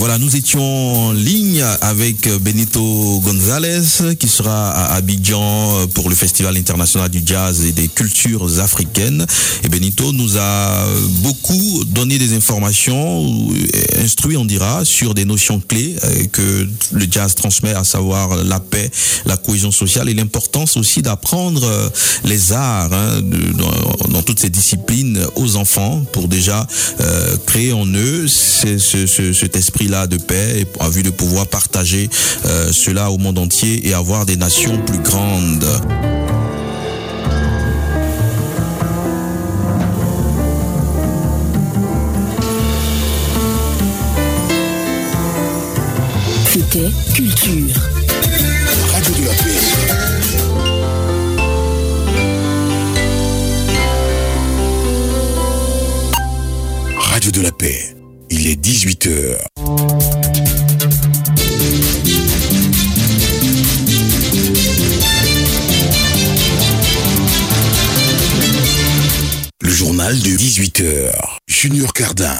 Voilà, nous étions en ligne avec Benito Gonzalez qui sera à Abidjan pour le Festival international du jazz et des cultures africaines. Et Benito nous a beaucoup donné des informations, instruit on dira, sur des notions clés que le jazz transmet, à savoir la paix, la cohésion sociale et l'importance aussi d'apprendre les arts dans toutes ces disciplines aux enfants pour déjà créer en eux cet esprit-là de paix en vue de pouvoir partager cela au monde entier et avoir des nations plus grandes. C'était Culture. Radio de la Paix. Radio de la Paix. Il est 18h. Le journal de 18h. Junior Cardin.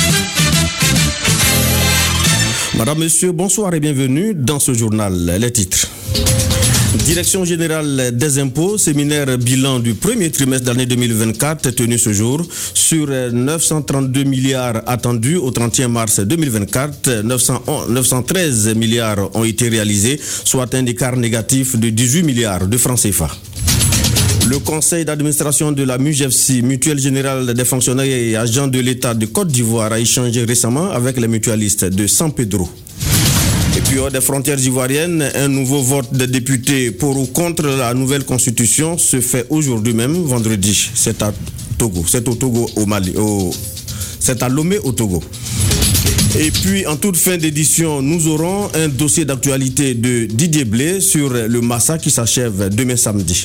Madame, Monsieur, bonsoir et bienvenue dans ce journal. Les titres. Direction générale des impôts, séminaire bilan du premier trimestre de l'année 2024 tenu ce jour. Sur 932 milliards attendus au 31 mars 2024, 913 milliards ont été réalisés, soit un écart négatif de 18 milliards de francs CFA. Le conseil d'administration de la MUGEFSI, Mutuelle Générale des Fonctionnaires et Agents de l'État de Côte d'Ivoire, a échangé récemment avec les mutualistes de San Pedro. Et puis hors des frontières ivoiriennes, un nouveau vote des députés pour ou contre la nouvelle constitution se fait aujourd'hui même, vendredi. C'est à Togo, c'est au Togo, au Mali, c'est à Lomé au Togo. Et puis en toute fin d'édition, nous aurons un dossier d'actualité de Didier Blé sur le massacre qui s'achève demain samedi.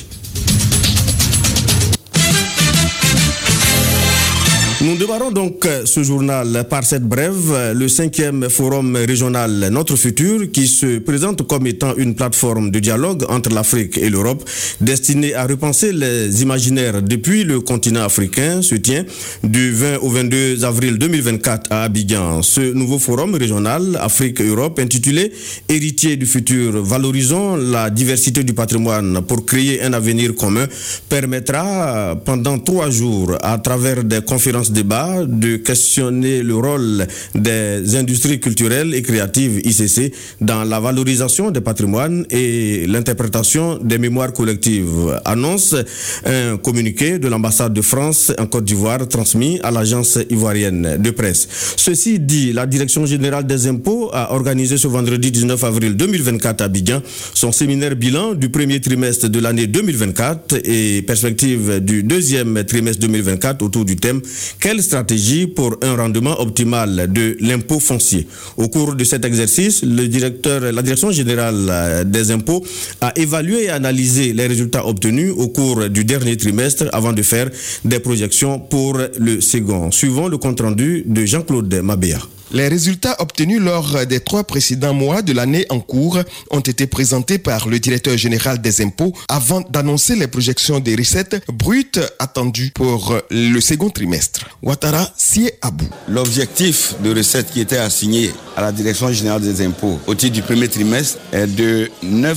Nous démarrons donc ce journal par cette brève, le 5e forum régional Notre Futur, qui se présente comme étant une plateforme de dialogue entre l'Afrique et l'Europe, destinée à repenser les imaginaires depuis le continent africain, se tient du 20 au 22 avril 2024 à Abidjan. Ce nouveau forum régional Afrique-Europe, intitulé « Héritier du futur, valorisons la diversité du patrimoine pour créer un avenir commun », permettra pendant 3 jours, à travers des conférences débat, de questionner le rôle des industries culturelles et créatives ICC dans la valorisation des patrimoines et l'interprétation des mémoires collectives. Annonce un communiqué de l'ambassade de France en Côte d'Ivoire transmis à l'agence ivoirienne de presse. Ceci dit, la Direction générale des impôts a organisé ce vendredi 19 avril 2024 à Abidjan son séminaire bilan du premier trimestre de l'année 2024 et perspective du deuxième trimestre 2024 autour du thème « Quelle stratégie pour un rendement optimal de l'impôt foncier ?» Au cours de cet exercice, la Direction générale des impôts a évalué et analysé les résultats obtenus au cours du dernier trimestre avant de faire des projections pour le second. Suivant le compte-rendu de Jean-Claude Mabéa. Les résultats obtenus lors des 3 précédents mois de l'année en cours ont été présentés par le directeur général des impôts avant d'annoncer les projections des recettes brutes attendues pour le second trimestre. Ouattara Sie Abou. L'objectif de recettes qui était assigné à la direction générale des impôts au titre du premier trimestre est de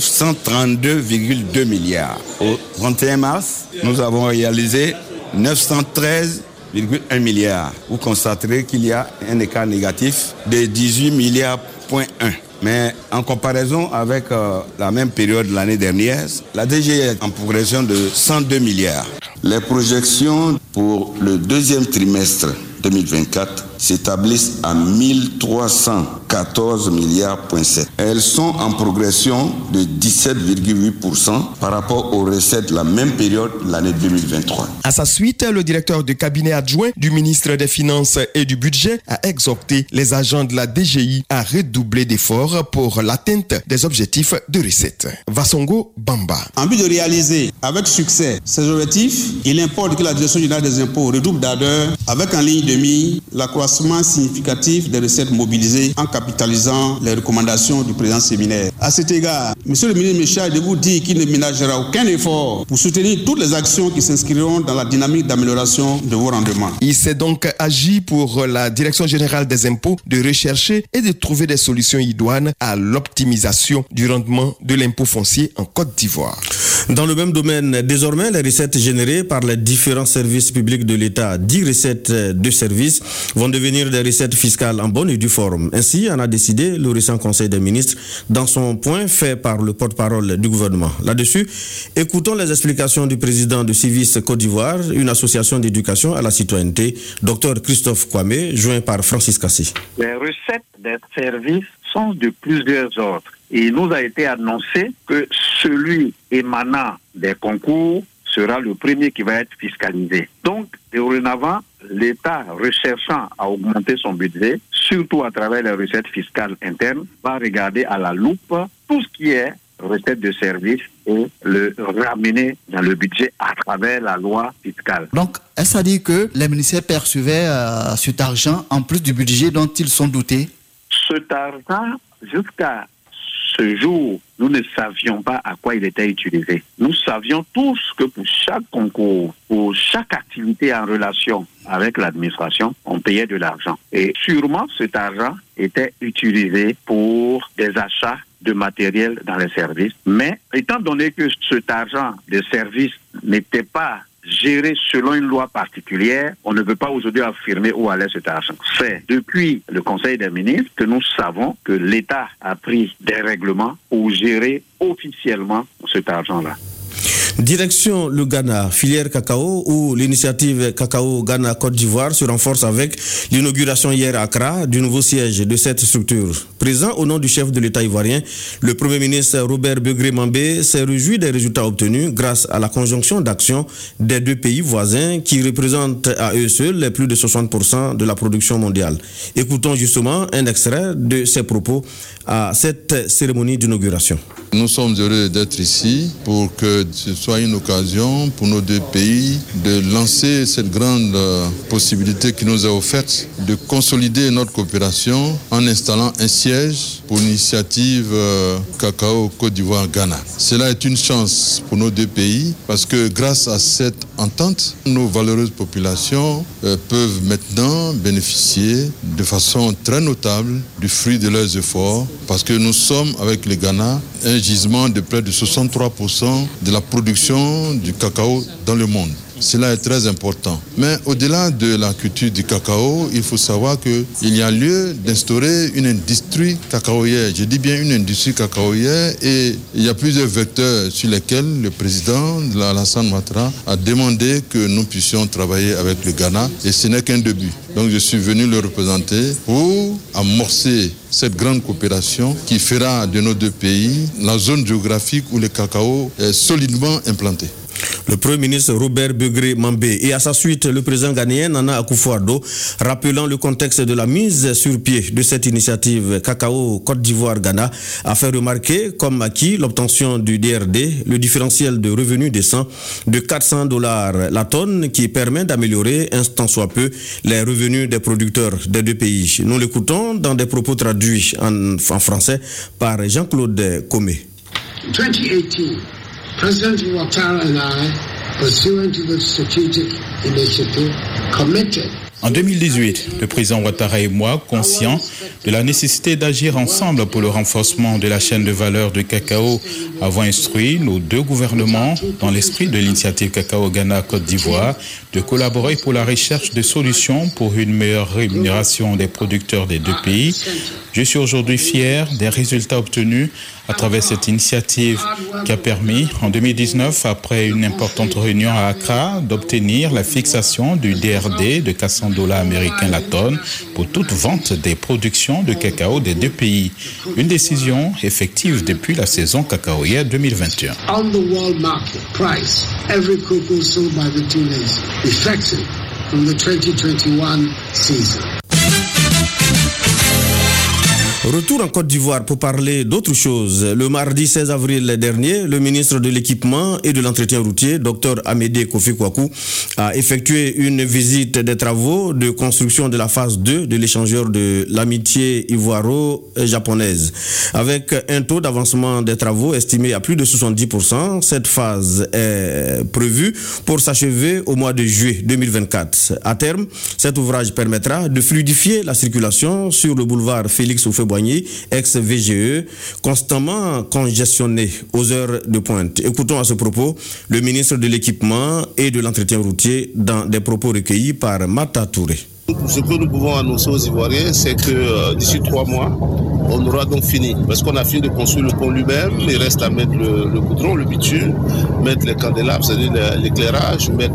932,2 milliards. Au 31 mars, nous avons réalisé 913,1 milliards. Vous constaterez qu'il y a un écart négatif de 18 milliards. Mais en comparaison avec la même période de l'année dernière, la DG est en progression de 102 milliards. Les projections pour le deuxième trimestre 2024 s'établissent à 1314 milliards. Elles sont en progression de 17,8% par rapport aux recettes de la même période de l'année 2023. À sa suite, le directeur de cabinet adjoint du ministre des Finances et du Budget a exhorté les agents de la DGI à redoubler d'efforts pour l'atteinte des objectifs de recettes. Vassongo Bamba. En vue de réaliser avec succès ces objectifs, il importe que la Direction générale des impôts redouble d'ardeur avec en ligne de mire la croissance accroissement significatif des recettes mobilisées en capitalisant les recommandations du président séminaire. À cet égard, Monsieur le ministre me charge de vous dire qu'il ne ménagera aucun effort pour soutenir toutes les actions qui s'inscriront dans la dynamique d'amélioration de vos rendements. Il s'est donc agi pour la Direction générale des impôts de rechercher et de trouver des solutions idoines à l'optimisation du rendement de l'impôt foncier en Côte d'Ivoire. Dans le même domaine, désormais, les recettes générées par les différents services publics de l'État, 10 recettes de services, vont devenir des recettes fiscales en bonne et due forme. Ainsi en a décidé le récent Conseil des ministres dans son point fait par le porte-parole du gouvernement. Là-dessus, écoutons les explications du président de Civis Côte d'Ivoire, une association d'éducation à la citoyenneté, Dr Christophe Kwame, joint par Francis Kassi. Les recettes des services sont de plusieurs ordres. Et il nous a été annoncé que celui émanant des concours sera le premier qui va être fiscalisé. Donc, dorénavant, l'État recherchant à augmenter son budget, surtout à travers les recettes fiscales internes, va regarder à la loupe tout ce qui est recettes de services et le ramener dans le budget à travers la loi fiscale. Donc, est-ce à dire que les ministères percevaient cet argent en plus du budget dont ils sont dotés? Cet argent, jusqu'à ce jour, nous ne savions pas à quoi il était utilisé. Nous savions tous que pour chaque concours, pour chaque activité en relation avec l'administration, on payait de l'argent. Et sûrement, cet argent était utilisé pour des achats de matériel dans les services. Mais étant donné que cet argent de services n'était pas géré selon une loi particulière, on ne peut pas aujourd'hui affirmer où allait cet argent. C'est depuis le Conseil des ministres que nous savons que l'État a pris des règlements pour gérer officiellement cet argent-là. Direction le Ghana, filière cacao, où l'initiative Cacao Ghana Côte d'Ivoire se renforce avec l'inauguration hier à Accra du nouveau siège de cette structure. Présent au nom du chef de l'État ivoirien, le Premier ministre Robert Begré-Mambé s'est réjoui des résultats obtenus grâce à la conjonction d'actions des deux pays voisins qui représentent à eux seuls les plus de 60% de la production mondiale. Écoutons justement un extrait de ses propos à cette cérémonie d'inauguration. Nous sommes heureux d'être ici pour que ce soit une occasion pour nos deux pays de lancer cette grande possibilité qui nous est offerte de consolider notre coopération en installant un siège pour l'initiative Cacao Côte d'Ivoire-Ghana. Cela est une chance pour nos deux pays parce que grâce à cette entente, nos valeureuses populations peuvent maintenant bénéficier de façon très notable du fruit de leurs efforts parce que nous sommes avec le Ghana un gisement de près de 63% de la production du cacao dans le monde. Cela est très important. Mais au-delà de la culture du cacao, il faut savoir qu'il y a lieu d'instaurer une industrie cacaoyère. Je dis bien une industrie cacaoyère et il y a plusieurs vecteurs sur lesquels le président Alassane Ouattara a demandé que nous puissions travailler avec le Ghana et ce n'est qu'un début. Donc je suis venu le représenter pour amorcer cette grande coopération qui fera de nos deux pays la zone géographique où le cacao est solidement implanté. Le Premier ministre Robert Begré-Mambé et à sa suite le président ghanéen Nana Akufo-Addo, rappelant le contexte de la mise sur pied de cette initiative Cacao Côte d'Ivoire-Ghana, a fait remarquer comme acquis l'obtention du DRD, le différentiel de revenus décent de $400 la tonne qui permet d'améliorer un tant soit peu les revenus des producteurs des deux pays. Nous l'écoutons dans des propos traduits en français par Jean-Claude Comé. 2018. President Ouattara and I, pursuant to the strategic initiative, committed. En 2018, le président Ouattara et moi, conscients de la nécessité d'agir ensemble pour le renforcement de la chaîne de valeur de cacao, avons instruit nos deux gouvernements, dans l'esprit de l'initiative Cacao Ghana Côte d'Ivoire, de collaborer pour la recherche de solutions pour une meilleure rémunération des producteurs des deux pays. Je suis aujourd'hui fier des résultats obtenus à travers cette initiative qui a permis, en 2019, après une importante réunion à Accra, d'obtenir la fixation du DRD de $400 américains la tonne pour toute vente des productions de cacao des deux pays. Une décision effective depuis la saison cacaoyère 2021. On the world market price, every cocoa sold by the two nations, effective from the 2021 season. Retour en Côte d'Ivoire pour parler d'autre chose. Le mardi 16 avril dernier, le ministre de l'Équipement et de l'Entretien routier, Dr Amédée Kofi Kwaku, a effectué une visite des travaux de construction de la phase 2 de l'échangeur de l'amitié ivoiro-japonaise. Avec un taux d'avancement des travaux estimé à plus de 70%, cette phase est prévue pour s'achever au mois de juillet 2024. À terme, cet ouvrage permettra de fluidifier la circulation sur le boulevard Félix Houphouët-Boigny, ex-VGE, constamment congestionné aux heures de pointe. Écoutons à ce propos le ministre de l'Équipement et de l'Entretien routier dans des propos recueillis par Mata Touré. Ce que nous pouvons annoncer aux Ivoiriens, c'est que d'ici 3 mois, on aura donc fini. Parce qu'on a fini de construire le pont lui-même, il reste à mettre le goudron, le bitume, mettre les candélabres, c'est-à-dire l'éclairage, mettre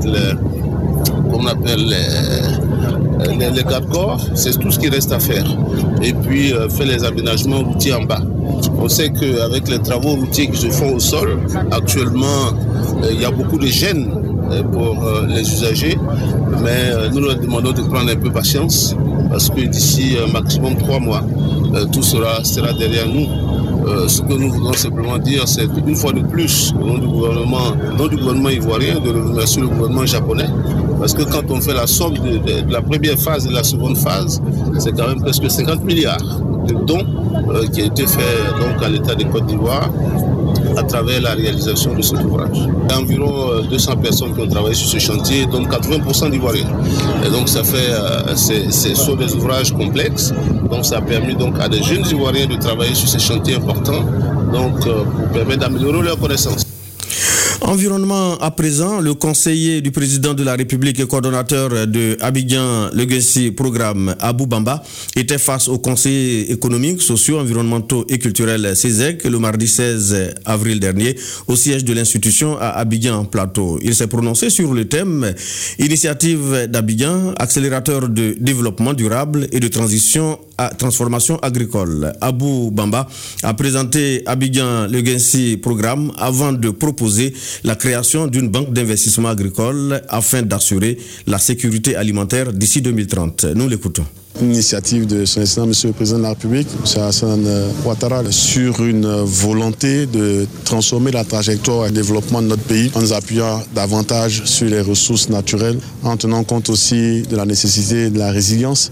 les garde-corps, c'est tout ce qui reste à faire. Et puis faire les aménagements routiers en bas. On sait qu'avec les travaux routiers qui se font au sol, actuellement, il y a beaucoup de gênes pour les usagers, mais nous leur demandons de prendre un peu patience parce que d'ici maximum 3 mois, tout sera derrière nous. Ce que nous voulons simplement dire, c'est une fois de plus, au nom du gouvernement ivoirien, de remercier le gouvernement japonais, parce que quand on fait la somme de la première phase et de la seconde phase, c'est quand même presque 50 milliards de dons qui ont été faits donc, à l'État de Côte d'Ivoire à travers la réalisation de cet ouvrage. Il y a environ 200 personnes qui ont travaillé sur ce chantier, dont 80% d'Ivoiriens. Et donc ça fait, ce sont des ouvrages complexes, donc ça a permis donc à des jeunes Ivoiriens de travailler sur ces chantiers importants, donc pour permettre d'améliorer leurs connaissances. Environnement à présent, le conseiller du président de la République et coordonnateur de Abidjan Legacy Programme, Abou Bamba, était face aux conseillers économiques, sociaux, environnementaux et culturels CESEC le mardi 16 avril dernier au siège de l'institution à Abidjan Plateau. Il s'est prononcé sur le thème Initiative d'Abidjan, accélérateur de développement durable et de transformation agricole. Abou Bamba a présenté Abidjan Legacy Programme avant de proposer la création d'une banque d'investissement agricole afin d'assurer la sécurité alimentaire d'ici 2030. Nous l'écoutons. Une initiative de son excellence Monsieur le Président de la République, M. Hassan Ouattara, sur une volonté de transformer la trajectoire de développement de notre pays en nous appuyant davantage sur les ressources naturelles, en tenant compte aussi de la nécessité de la résilience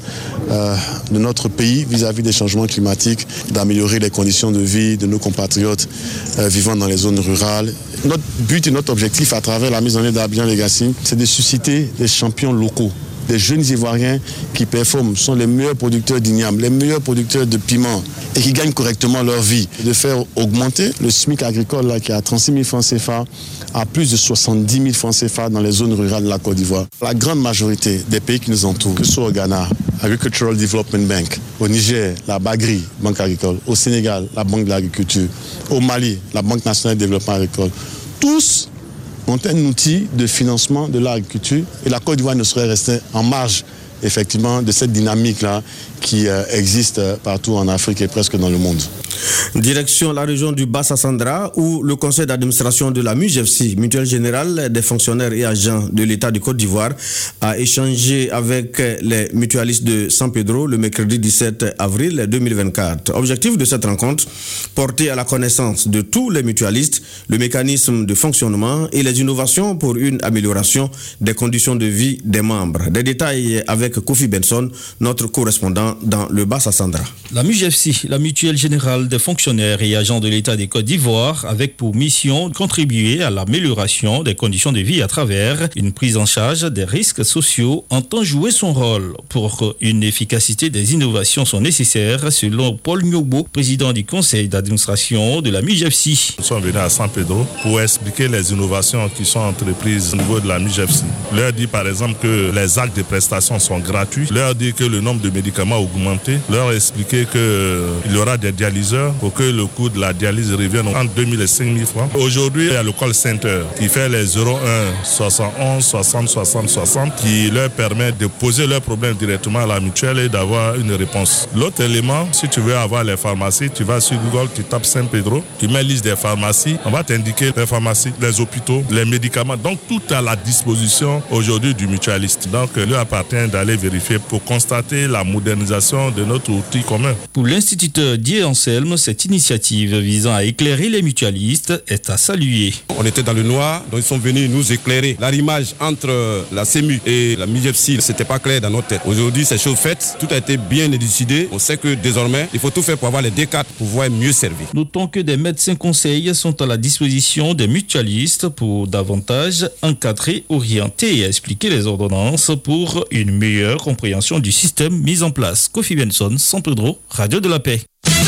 de notre pays vis-à-vis des changements climatiques, d'améliorer les conditions de vie de nos compatriotes vivant dans les zones rurales. Notre but et notre objectif à travers la mise en œuvre d'Abidjan Legacy, c'est de susciter des champions locaux. Des jeunes Ivoiriens qui performent, sont les meilleurs producteurs d'igname, les meilleurs producteurs de piment et qui gagnent correctement leur vie. De faire augmenter le SMIC agricole là, qui a 36 000 francs CFA à plus de 70 000 francs CFA dans les zones rurales de la Côte d'Ivoire. La grande majorité des pays qui nous entourent, que ce soit au Ghana, Agricultural Development Bank, au Niger, la Bagri, Banque agricole, au Sénégal, la Banque de l'agriculture, au Mali, la Banque nationale de développement agricole, tous ont un outil de financement de l'agriculture et la Côte d'Ivoire ne serait restée en marge effectivement de cette dynamique-là qui existe partout en Afrique et presque dans le monde. Direction la région du Bas-Sassandra où le conseil d'administration de la MUJFC, Mutuelle Générale des fonctionnaires et agents de l'État de Côte d'Ivoire, a échangé avec les mutualistes de San Pedro le mercredi 17 avril 2024. Objectif de cette rencontre, porter à la connaissance de tous les mutualistes le mécanisme de fonctionnement et les innovations pour une amélioration des conditions de vie des membres. Des détails avec Kofi Benson, notre correspondant dans le Bas-Sassandra. La MUJFC, la Mutuelle Générale des fonctionnaires et agents de l'État des Côte d'Ivoire, avec pour mission de contribuer à l'amélioration des conditions de vie à travers une prise en charge des risques sociaux, entend jouer son rôle. Pour une efficacité, des innovations sont nécessaires, selon Paul Nyogbo, président du conseil d'administration de la MUJFC. Nous sommes venus à San Pedro pour expliquer les innovations qui sont entreprises au niveau de la MUJFC. Leur dit par exemple que les actes de prestations sont gratuits, leur dire que le nombre de médicaments a augmenté, leur expliquer qu'il y aura des dialyseurs dialyseurs pour que le coût de la dialyse revienne entre 2000 et 5000 francs. Aujourd'hui, il y a le call center qui fait les 01 71 60 60 60 qui leur permet de poser leurs problèmes directement à la mutuelle et d'avoir une réponse. L'autre élément, si tu veux avoir les pharmacies, tu vas sur Google, tu tapes Saint-Pedro, tu mets liste des pharmacies, on va t'indiquer les pharmacies, les hôpitaux, les médicaments. Donc tout à la disposition aujourd'hui du mutualiste. Donc il lui appartient d'aller vérifier pour constater la modernisation de notre outil commun. Pour l'instituteur Dié Anselme, cette initiative visant à éclairer les mutualistes est à saluer. On était dans le noir, donc ils sont venus nous éclairer. L'arrimage entre la CEMU et la MIGEFSI, c'était pas clair dans notre tête. Aujourd'hui, c'est chose faite, tout a été bien élucidé. On sait que désormais, il faut tout faire pour avoir les D4 pour pouvoir mieux servir. Notons que des médecins conseils sont à la disposition des mutualistes pour davantage encadrer, orienter et expliquer les ordonnances pour une meilleure compréhension du système mis en place. Kofi Benson, San Pedro, Radio de la Paix.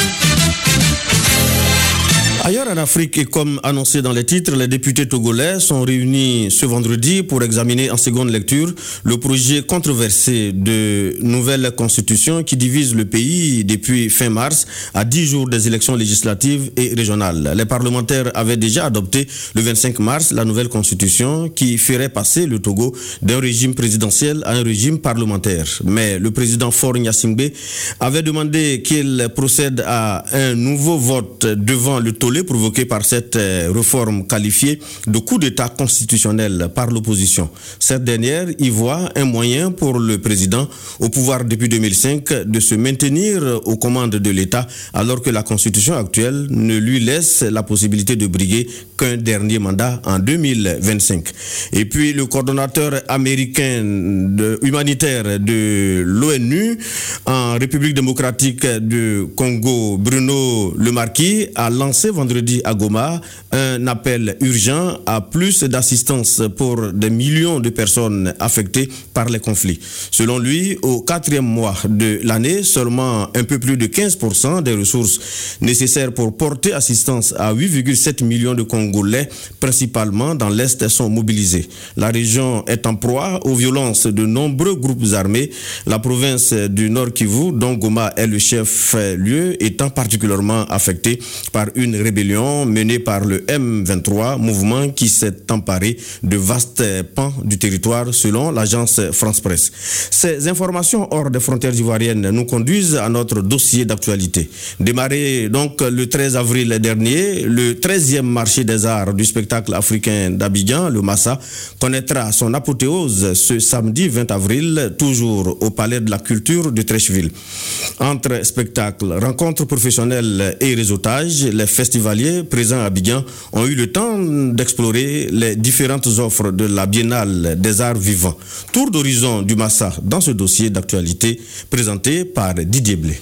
Ailleurs en Afrique, et comme annoncé dans les titres, les députés togolais sont réunis ce vendredi pour examiner en seconde lecture le projet controversé de nouvelle constitution qui divise le pays depuis fin mars à 10 jours des élections législatives et régionales. Les parlementaires avaient déjà adopté le 25 mars la nouvelle constitution qui ferait passer le Togo d'un régime présidentiel à un régime parlementaire. Mais le président Faure Gnassingbé avait demandé qu'il procède à un nouveau vote devant le tollé provoqué par cette réforme qualifiée de coup d'État constitutionnel par l'opposition. Cette dernière y voit un moyen pour le président au pouvoir depuis 2005 de se maintenir aux commandes de l'État alors que la constitution actuelle ne lui laisse la possibilité de briguer qu'un dernier mandat en 2025. Et puis le coordonnateur américain humanitaire de l'ONU en République démocratique du Congo, Bruno Le Marquis, a lancé vendredi à Goma un appel urgent à plus d'assistance pour des millions de personnes affectées par les conflits. Selon lui, au 4e mois de l'année, seulement un peu plus de 15% des ressources nécessaires pour porter assistance à 8,7 millions de Congolais, principalement dans l'Est, sont mobilisées. La région est en proie aux violences de nombreux groupes armés. La province du Nord Kivu, dont Goma est le chef-lieu, étant particulièrement affectée par une rébellion menée par le M23, mouvement qui s'est emparé de vastes pans du territoire selon l'agence France Presse. Ces informations hors des frontières ivoiriennes nous conduisent à notre dossier d'actualité. Démarré donc le 13 avril dernier, le 13e marché des arts du spectacle africain d'Abidjan, le Massa, connaîtra son apothéose ce samedi 20 avril, toujours au Palais de la Culture de Treichville. Entre spectacles, rencontres professionnelles et réseautage, les festivaliers présents à Abidjan ont eu le temps d'explorer les différentes offres de la Biennale des Arts Vivants. Tour d'horizon du Massa dans ce dossier d'actualité présenté par Didier Blé.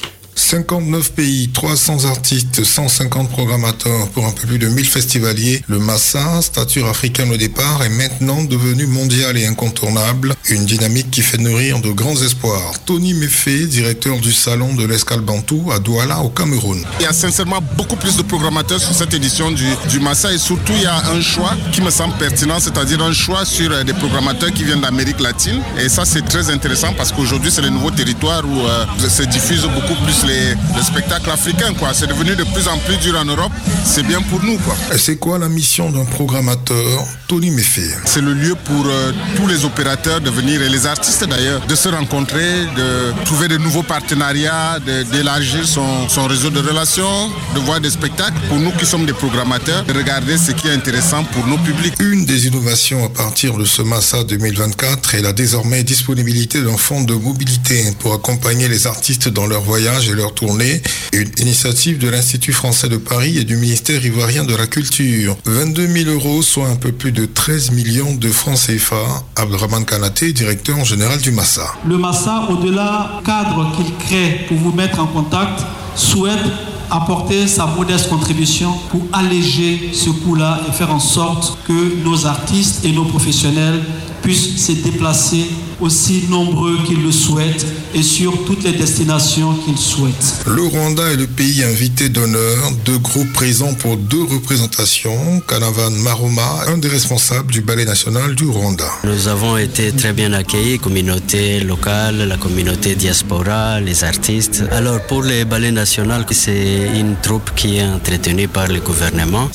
59 pays, 300 artistes, 150 programmateurs pour un peu plus de 1000 festivaliers. Le Massa, stature africaine au départ, est maintenant devenu mondial et incontournable. Une dynamique qui fait nourrir de grands espoirs. Tony Méfé, directeur du salon de l'Escale Bantou à Douala au Cameroun. Il y a sincèrement beaucoup plus de programmateurs sur cette édition du Massa et surtout il y a un choix qui me semble pertinent, c'est-à-dire un choix sur des programmateurs qui viennent d'Amérique latine. Et ça c'est très intéressant parce qu'aujourd'hui c'est le nouveau territoire où se diffusent beaucoup plus les spectacles africains, quoi. C'est devenu de plus en plus dur en Europe. C'est bien pour nous, quoi. Et c'est quoi la mission d'un programmateur, Tony Méfé? C'est le lieu pour tous les opérateurs de venir, et les artistes d'ailleurs, de se rencontrer, de trouver de nouveaux partenariats, d'élargir son réseau de relations, de voir des spectacles. Pour nous qui sommes des programmateurs, de regarder ce qui est intéressant pour nos publics. Une des innovations à partir de ce Massa 2024 est la désormais disponibilité d'un fonds de mobilité pour accompagner les artistes dans leur voyage et leur tournée, une initiative de l'Institut français de Paris et du ministère ivoirien de la Culture. 22 000 euros, soit un peu plus de 13 millions de francs CFA. Abdraman Kanaté, directeur général du Massa. Le Massa, au-delà cadre qu'il crée pour vous mettre en contact, souhaite apporter sa modeste contribution pour alléger ce coût-là et faire en sorte que nos artistes et nos professionnels puissent se déplacer aussi nombreux qu'ils le souhaitent et sur toutes les destinations qu'ils souhaitent. Le Rwanda est le pays invité d'honneur, 2 groupes présents pour 2 représentations. Canavan Maroma, un des responsables du Ballet national du Rwanda. Nous avons été très bien accueillis, communauté locale, la communauté diaspora, les artistes. Alors pour le Ballet national, c'est une troupe qui est entretenue par le gouvernement.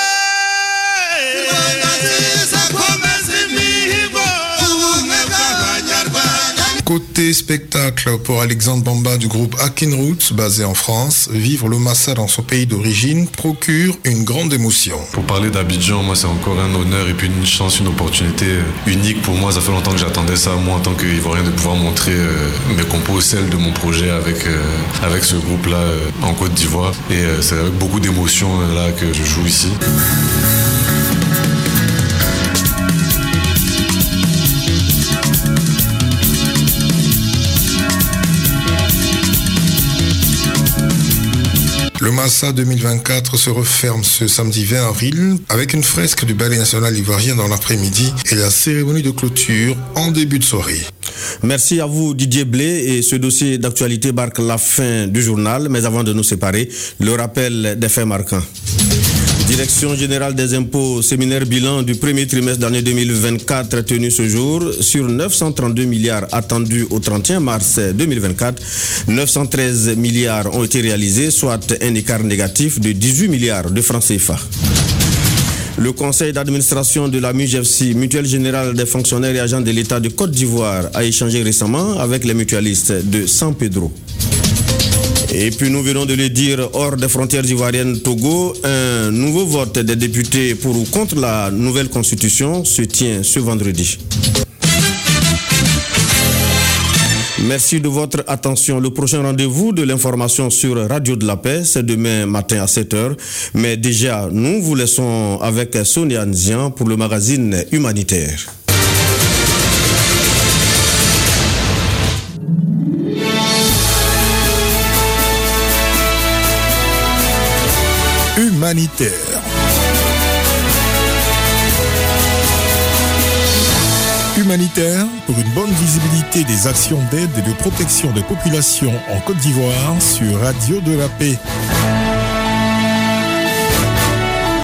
Côté spectacle, pour Alexandre Bamba du groupe Akin Roots, basé en France, vivre le Massa dans son pays d'origine procure une grande émotion. Pour parler d'Abidjan, moi c'est encore un honneur et puis une chance, une opportunité unique pour moi. Ça fait longtemps que j'attendais ça, moi en tant qu'Ivoirien, de pouvoir montrer mes compos, celles de mon projet avec ce groupe-là en Côte d'Ivoire. Et c'est avec beaucoup d'émotion là que je joue ici. Le Massa 2024 se referme ce samedi 20 avril avec une fresque du Ballet national ivoirien dans l'après-midi et la cérémonie de clôture en début de soirée. Merci à vous Didier Blé, et ce dossier d'actualité marque la fin du journal, mais avant de nous séparer, le rappel des faits marquants. Direction générale des impôts, séminaire bilan du premier trimestre d'année 2024 tenu ce jour. Sur 932 milliards attendus au 31 mars 2024, 913 milliards ont été réalisés, soit un écart négatif de 18 milliards de francs CFA. Le conseil d'administration de la MUGFC, Mutuelle Générale des Fonctionnaires et Agents de l'État de Côte d'Ivoire, a échangé récemment avec les mutualistes de San Pedro. Et puis nous venons de le dire, hors des frontières ivoiriennes, Togo, un nouveau vote des députés pour ou contre la nouvelle constitution se tient ce vendredi. Merci de votre attention. Le prochain rendez-vous de l'information sur Radio de la Paix, c'est demain matin à 7h. Mais déjà, nous vous laissons avec Sonia Nzian pour le magazine humanitaire. Humanitaire. Humanitaire pour une bonne visibilité des actions d'aide et de protection des populations en Côte d'Ivoire sur Radio de la Paix.